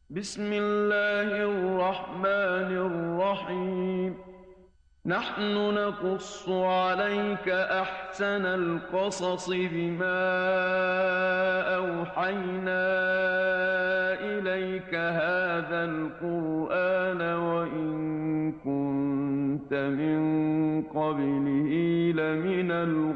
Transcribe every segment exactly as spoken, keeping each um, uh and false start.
بسم الله الرحمن الرحيم. نحن نقص عليك أحسن القصص بما أوحينا إليك هذا القرآن وإن كنت من قبله لمن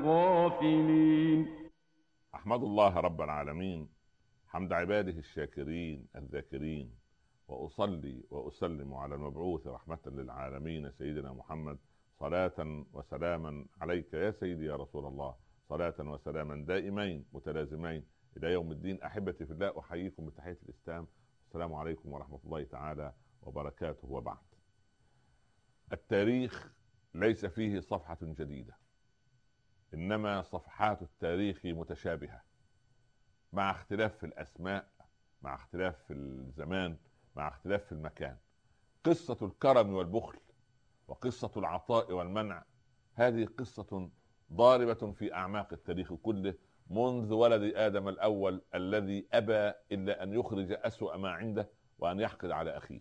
الغافلين. أحمد الله رب العالمين حمد عباده الشاكرين الذاكرين، وأصلي وأسلم على المبعوث رحمة للعالمين سيدنا محمد، صلاة وسلاما عليك يا سيدي يا رسول الله، صلاة وسلاما دائمين متلازمين إلى يوم الدين. أحبتي في الله، أحييكم بتحية الإسلام، السلام عليكم ورحمة الله تعالى وبركاته. وبعد، التاريخ ليس فيه صفحة جديدة، إنما صفحات التاريخ متشابهة، مع اختلاف في الأسماء، مع اختلاف في الزمان، مع اختلاف في المكان. قصة الكرم والبخل وقصة العطاء والمنع، هذه قصة ضاربة في أعماق التاريخ كله، منذ ولد آدم الأول الذي أبى إلا أن يخرج أسوأ ما عنده وأن يحقد على أخيه.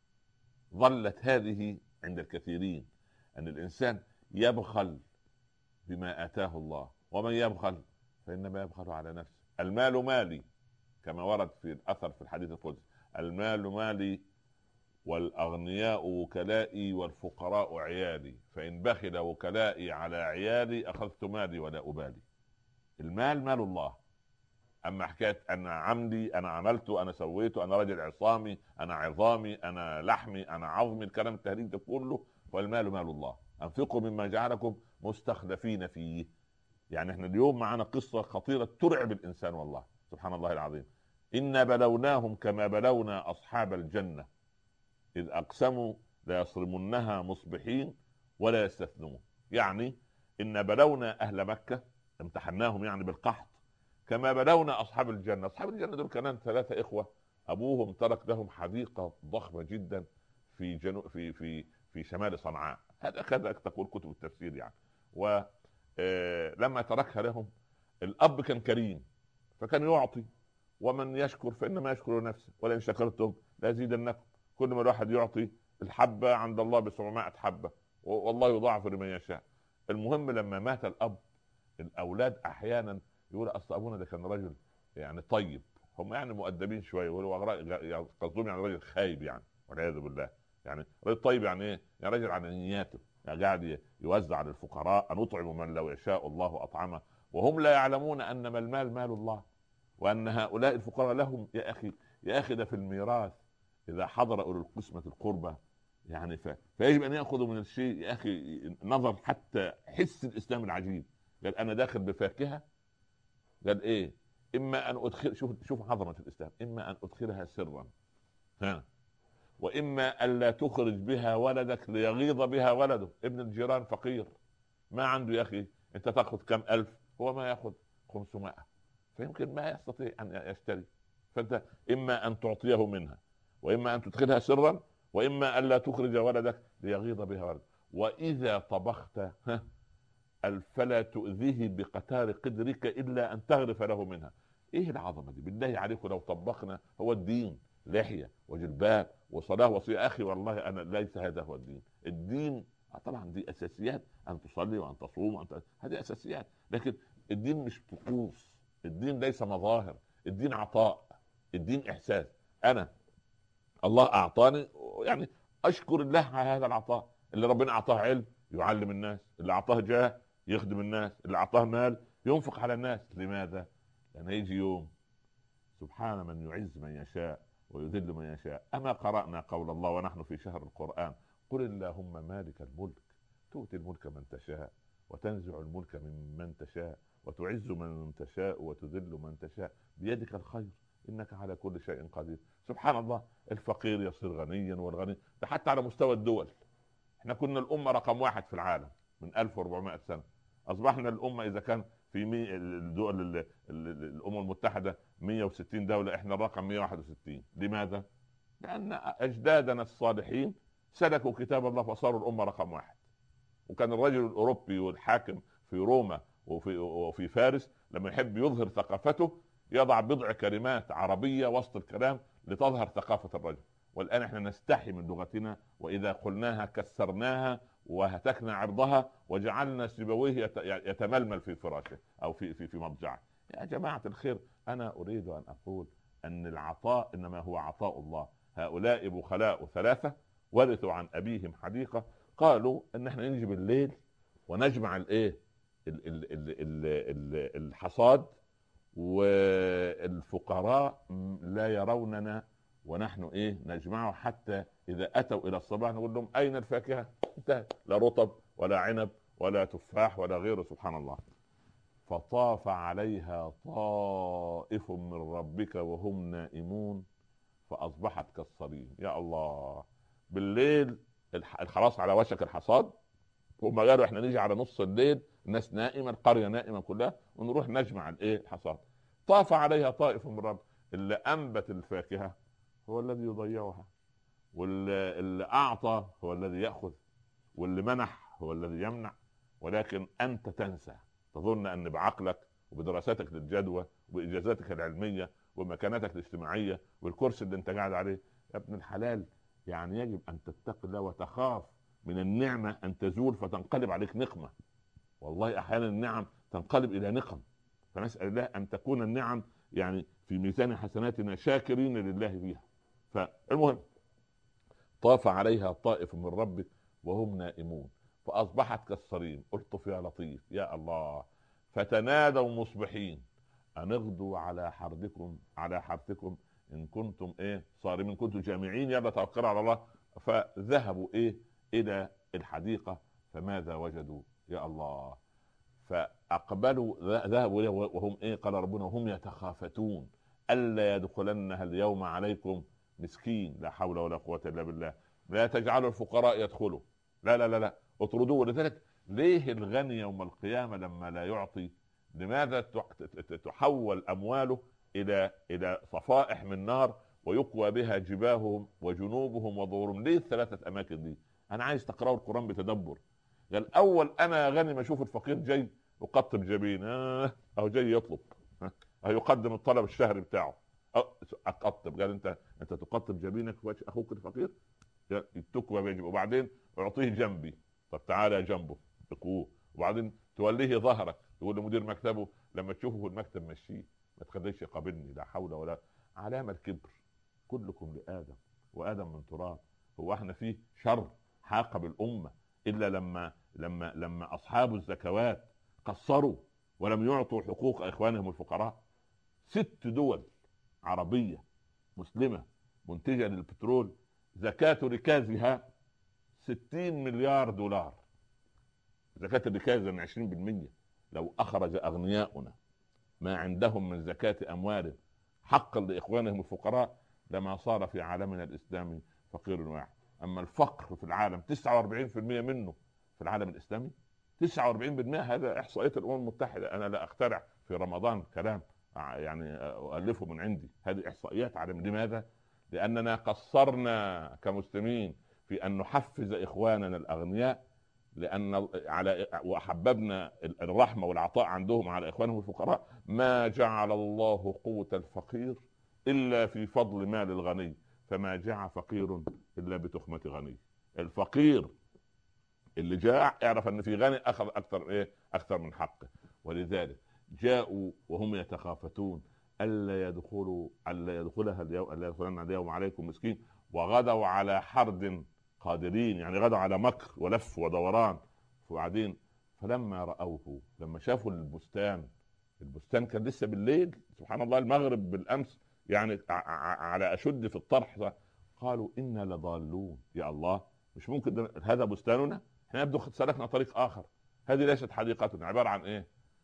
ظلت هذه عند الكثيرين، أن الإنسان يبخل بما آتاه الله، ومن يبخل فإنما يبخل على نفسه. المال مالي، كما ورد في الأثر في الحديث القدسي: المال مالي والأغنياء وكلائي والفقراء عيالي، فإن بخل وكلائي على عيالي أخذت مالي ولا أبالي. المال مال الله. أما حكاية أنا عمدي، أنا عملت، أنا سويت، أنا رجل عصامي، أنا عظامي، أنا لحمي، أنا عظمي، الكلام التهريج ده كله، والمال مال الله. أنفقوا مما جعلكم مستخلفين فيه. يعني احنا اليوم معنا قصة خطيرة ترعب الإنسان، والله سبحان الله العظيم. إنا بلوناهم كما بلونا أصحاب الجنة إذ أقسموا ليصرمنها مصبحين ولا يستثنون. يعني إن بلونا أهل مكة، امتحناهم يعني بالقحط، كما بلونا أصحاب الجنة. أصحاب الجنة دول كانوا ثلاثة إخوة، أبوهم ترك لهم حديقة ضخمة جدا في جنو في في في شمال صنعاء. هذا كذا تقول كتب التفسير يعني. ولما تركها لهم، الأب كان كريم فكان يعطي، ومن يشكر فإنما يشكر نفسه، ولئن شكرتم لازيدنكم. كل ما الواحد يعطي الحبة عند الله بسبعمائة حبة، والله يضاعف لمن يشاء. المهم لما مات الأب، الأولاد أحيانا يقول أصل أبونا ده كان رجل يعني طيب، هم يعني مؤدبين شوية، يقولوا قصدهم يعني رجل خايب يعني، والعياذ بالله. يعني رجل طيب يعني إيه؟ يعني رجل على نياته، يعني قاعد يوزع على الفقراء، أن أطعم من لو يشاء الله أطعمه، وهم لا يعلمون أنما المال مال الله، وأن هؤلاء الفقراء لهم يا أخي يا أخي ده في الميراث إذا حضر أولو القسمة القربى يعني ف... فيجب أن يأخذوا من الشيء يا أخي، نظر حتى حس الإسلام العجيب. قال أنا داخل بفاكهة، قال إيه؟ إما أن أدخل، شوف شوف عظمة الإسلام، إما أن أدخلها سرا، ها، وإما ألا تخرج بها ولدك ليغيظ بها ولده. ابن الجيران فقير ما عنده يا أخي، أنت تأخذ كم ألف، هو ما يأخذ خمسمائة، فيمكن ما يستطيع أن يشتري. فأنت إما أن تعطيه منها، وإما أن تدخلها سرا، وإما أن لا تخرج ولدك ليغيظ بها ولد. وإذا طبخت فلا تؤذيه بقتار قدرك إلا أن تغرف له منها. إيه العظمة دي بالله عليكم؟ لو طبقنا هو الدين لحية وجلباب وصلاة وصية، أخي والله أنا ليس هذا هو الدين. الدين طبعا دي أساسيات، أن تصلي وأن تصوم وأن ت... هذه أساسيات، لكن الدين مش طقوس، الدين ليس مظاهر، الدين عطاء، الدين إحساس. أنا الله أعطاني يعني أشكر الله على هذا العطاء. اللي ربنا أعطاه علم يعلم الناس، اللي أعطاه جاه يخدم الناس، اللي أعطاه مال ينفق على الناس. لماذا؟ لأن يجي يوم سبحان من يعز من يشاء ويذل من يشاء. أما قرأنا قول الله ونحن في شهر القرآن: قل اللهم مالك الملك تؤتي الملك من تشاء وتنزع الملك ممن تشاء وتعز من تشاء وتذل من تشاء بيدك الخير إنك على كل شيء قدير. سبحان الله، الفقير يصير غنيا والغني ده حتى على مستوى الدول. احنا كنا الأمة رقم واحد في العالم من ألف وأربعمائة سنة، أصبحنا الأمة إذا كان في مي... الدول ال... ال... الأمم المتحدة مئة وستين دولة، احنا الرقم مئة وواحد وستين. لماذا؟ لأن أجدادنا الصالحين سلكوا كتاب الله فصاروا الأمة رقم واحد. وكان الرجل الأوروبي والحاكم في روما وفي وفي فارس لما يحب يظهر ثقافته يضع بضع كلمات عربيه وسط الكلام لتظهر ثقافه الرجل. والان احنا نستحي من لغتنا، واذا قلناها كسرناها وهتكنا عرضها وجعلنا سيبويه يتململ في فراشه او في في في مضجعه. يا جماعه الخير، انا اريد ان اقول ان العطاء انما هو عطاء الله. هؤلاء بخلاء ثلاثه ورثوا عن ابيهم حديقه، قالوا ان احنا نجي بالليل ونجمع الايه ال- ال- ال- ال- ال- الحصاد، والفقراء لا يروننا ونحن ايه نجمعه، حتى اذا اتوا الى الصباح نقول لهم اين الفاكهه؟ انتهت، لا رطب ولا عنب ولا تفاح ولا غيره. سبحان الله. فطاف عليها طائف من ربك وهم نائمون فاصبحت كالصريم. يا الله، بالليل خلاص على وشك الحصاد، هم قالوا احنا نيجي على نص الليل الناس نائمه، القريه نائمه كلها، ونروح نجمع الايه الحصاد. طاف عليها طائف من رب. اللي انبت الفاكهه هو الذي يضيعها، واللي اعطى هو الذي ياخذ، واللي منح هو الذي يمنع. ولكن انت تنسى، تظن ان بعقلك وبدراستك للجدوى وباجازاتك العلميه ومكانتك الاجتماعيه والكرسي اللي انت قاعد عليه، يا ابن الحلال، يعني يجب ان تتقي الله وتخاف من النعمه ان تزول فتنقلب عليك نقمه. والله احيانا النعم تنقلب الى نقم، فنسال الله ان تكون النعم يعني في ميزان حسناتنا شاكرين لله فيها. فالمهم، طاف عليها طائف من ربك وهم نائمون فاصبحت كالصريم. الطف يا لطيف يا الله. فتنادوا مصبحين ان اغدوا على حرثكم على حرثكم ان كنتم ايه صارمين، كنتم جامعين، يلا توكلوا على الله. فذهبوا ايه الى الحديقه، فماذا وجدوا؟ يا الله. فاقبلوا ذهبوا وهم ايه قال ربنا وهم يتخافتون الا يدخلنها اليوم عليكم مسكين. لا حول ولا قوه الا بالله. لا تجعلوا الفقراء يدخلوا، لا لا لا لا، اطردوه. ولذلك ليه الغني يوم القيامه لما لا يعطي، لماذا تحول امواله الى الى صفائح من نار ويقوى بها جباههم وجنوبهم وظهورهم؟ ليه الثلاثه اماكن دي؟ انا عايز تقراوا القران بتدبر. قال اول انا غني ما اشوف الفقير جاي اقطب جبين، اه او جاي يطلب، اه يقدم الطلب الشهري بتاعه، اقطب. قال انت انت تقطب جبينك في وجه اخوك الفقير؟ تكوى بيجب. وبعدين اعطيه جنبي، طب تعالى جنبه تقوه. وبعدين توليه ظهرك، يقول لمدير مكتبه لما تشوفه في المكتب مشيه، ما تخليش يقابلني. لا حول ولا. علامه الكبر. كلكم لآدم وآدم من تراب. هو احنا فيه شر حاق بالأمة إلا لما لما لما أصحاب الزكوات قصروا ولم يعطوا حقوق إخوانهم الفقراء؟ ست دول عربية مسلمة منتجة للبترول زكاة ركازها ستين مليار دولار. زكاة الركاز من عشرين بالمئة. لو أخرج أغنياؤنا ما عندهم من زكاة أموال حقا لإخوانهم الفقراء لما صار في عالمنا الإسلامي فقير واحد. أما الفقر في العالم تسعة وأربعين بالمئة منه في العالم الإسلامي، تسعة وأربعين بالمئة. هذا إحصائية الأمم المتحدة، أنا لا أخترع في رمضان كلام يعني أؤلفه من عندي، هذه إحصائيات عالم. لماذا؟ لأننا قصرنا كمسلمين في أن نحفز إخواننا الأغنياء، لأن على وحببنا الرحمة والعطاء عندهم على إخوانهم الفقراء. ما جعل الله قوة الفقير إلا في فضل مال الغني، فما جاع فقير إلا بتخمة غني. الفقير اللي جاع اعرف أن في غني أخذ أكثر إيه أكثر من حقه. ولذلك جاءوا وهم يتخافتون ألا يدخلوا ألا يدخلها اليوم ألا يدخلن اليوم عليكم مسكين، وغدوا على حرد قادرين، يعني غدوا على مكر ولف ودوران. وبعدين فلما رأوه، لما شافوا البستان، البستان كان لسه بالليل، سبحان الله، المغرب بالأمس يعني على أشد في الطرح، قالوا إنا لضالون. يا الله، مش ممكن هذا بستاننا، احنا يبدو سلكنا طريق آخر. هذه ليست حديقتنا، عبارة عن إيه؟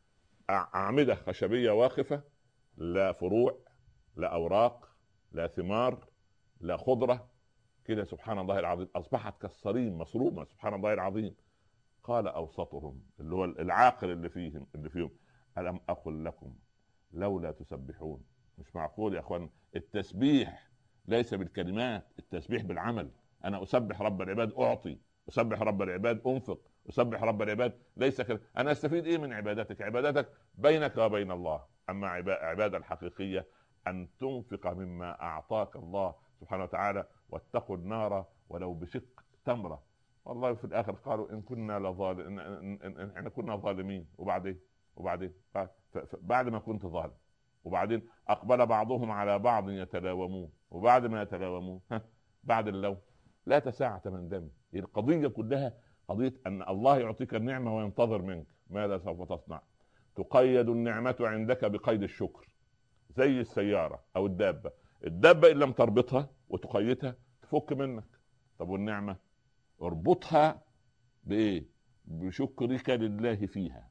أعمدة خشبية واقفة، لا فروع لا أوراق لا ثمار لا خضرة كده. سبحان الله العظيم، أصبحت كالصريم مصرومة. سبحان الله العظيم. قال أوسطهم، اللي هو العاقل اللي فيهم اللي فيهم ألم أقل لكم لولا تسبحون؟ مش معقول يا أخوان. التسبيح ليس بالكلمات، التسبيح بالعمل. أنا أسبح رب العباد أعطي، أسبح رب العباد أنفق، أسبح رب العباد ليس كده. أنا أستفيد إيه من عبادتك؟ عبادتك بينك وبين الله، أما عبادة الحقيقية أن تنفق مما أعطاك الله سبحانه وتعالى، واتقوا النار ولو بشق تمرة. والله في الآخر قالوا إن كنا لظالمين، إن إحنا كنا ظالمين، وبعدين وبعدين بعد ما كنت ظالم، وبعدين أقبل بعضهم على بعض يتلاومون، وبعد ما يتلاومون بعد اللوم لا تساعة من دم. القضية كلها قضية أن الله يعطيك النعمة وينتظر منك ماذا سوف تصنع. تقيد النعمة عندك بقيد الشكر، زي السيارة أو الدابة. الدابة إن لم تربطها وتقيدها تفك منك. طب والنعمة اربطها بإيه؟ بشكرك لله فيها.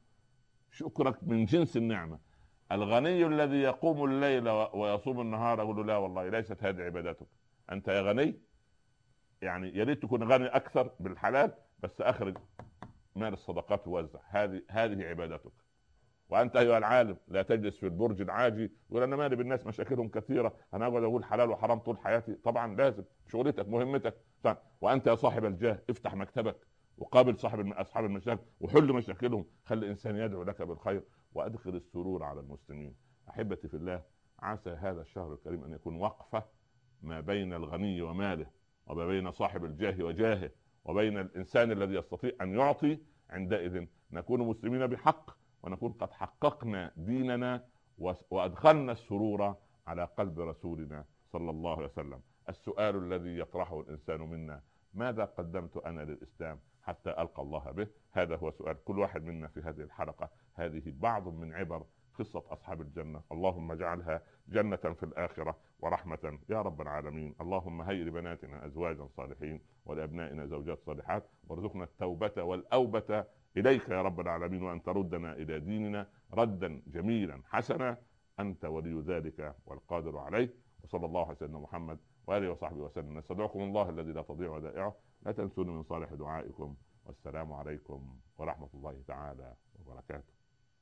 شكرك من جنس النعمة. الغني الذي يقوم الليل ويصوم النهار يقول له لا والله ليست هذه عبادتك. أنت يا غني يعني يا ريت تكون غني أكثر بالحلال، بس أخرج مال الصدقات ووزع، هذه هذه عبادتك. وأنت أيها العالم لا تجلس في البرج العاجي يقول أنا مالي بالناس مشاكلهم كثيرة، أنا أقعد أقول حلال وحرام طول حياتي. طبعا لازم، شغلتك مهمتك. وأنت يا صاحب الجاه افتح مكتبك وقابل صاحب أصحاب المشاكل وحل مشاكلهم، خلي الإنسان يدعو لك بالخير وأدخل السرور على المسلمين. أحبتي في الله، عسى هذا الشهر الكريم أن يكون وقفة ما بين الغني وماله، وما بين صاحب الجاه وجاهه، وبين الإنسان الذي يستطيع أن يعطي. عندئذ نكون مسلمين بحق، ونكون قد حققنا ديننا وأدخلنا السرور على قلب رسولنا صلى الله عليه وسلم. السؤال الذي يطرحه الإنسان منا: ماذا قدمت أنا للإسلام حتى ألقى الله به؟ هذا هو سؤال كل واحد منا في هذه الحلقة. هذه بعض من عبر قصة أصحاب الجنة، اللهم اجعلها جنة في الآخرة ورحمة يا رب العالمين. اللهم هيئ لبناتنا أزواجا صالحين ولأبنائنا زوجات صالحات، وارزقنا التوبة والأوبة إليك يا رب العالمين، وأن تردنا إلى ديننا ردا جميلا حسنا. أنت ولي ذلك والقادر عليه. وصلى الله على سيدنا محمد وآله وصحبه وسلم. نستودعكم الله الذي لا تضيع ودائعه، لا تنسون من صالح دعائكم، والسلام عليكم ورحمة الله تعالى وبركاته.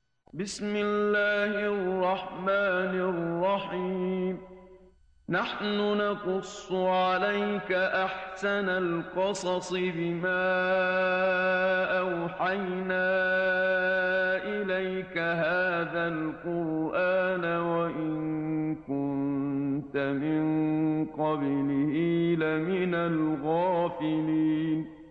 بسم الله الرحمن الرحيم. نحن نقص عليك أحسن القصص بما أوحينا إليك هذا القرآن وإن كنت من قبله لمن الغافلين.